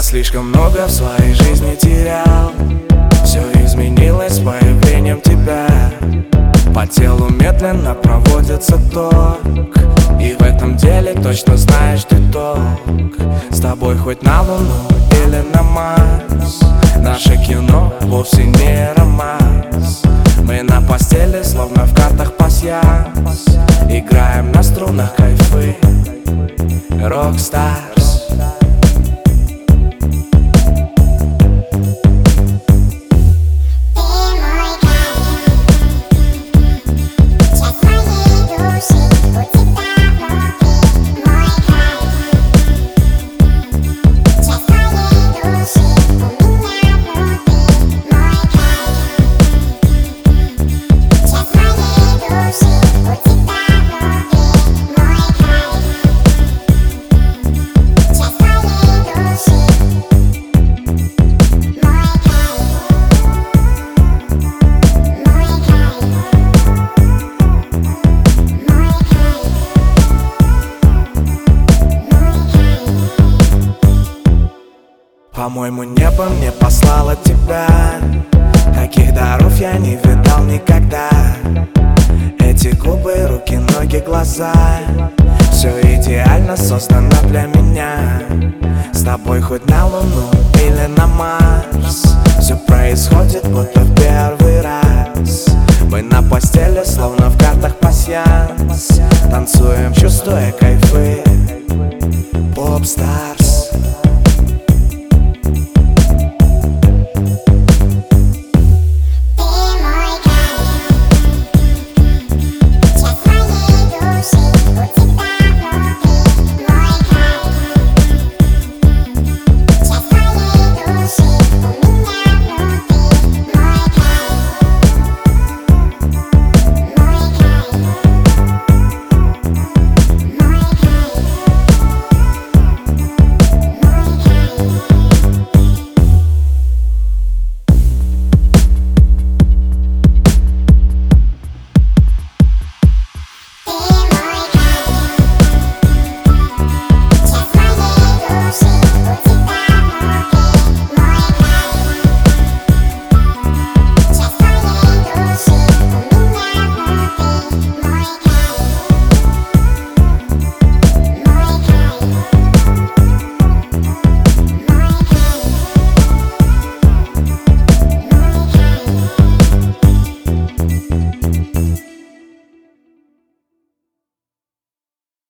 Я слишком много в своей жизни терял. Все изменилось с появлением тебя. По телу медленно проводится ток, и в этом деле точно знаешь ты толк. С тобой хоть на Луну или на Марс, наше кино вовсе не романс. Мы на постели, словно в картах пасьянс, играем на струнах кайфы, Rockstars. По-моему, небо мне послало тебя. Таких даров я не видал никогда. Эти губы, руки, ноги, глаза, все идеально создано для меня. С тобой хоть на Луну или на Марс,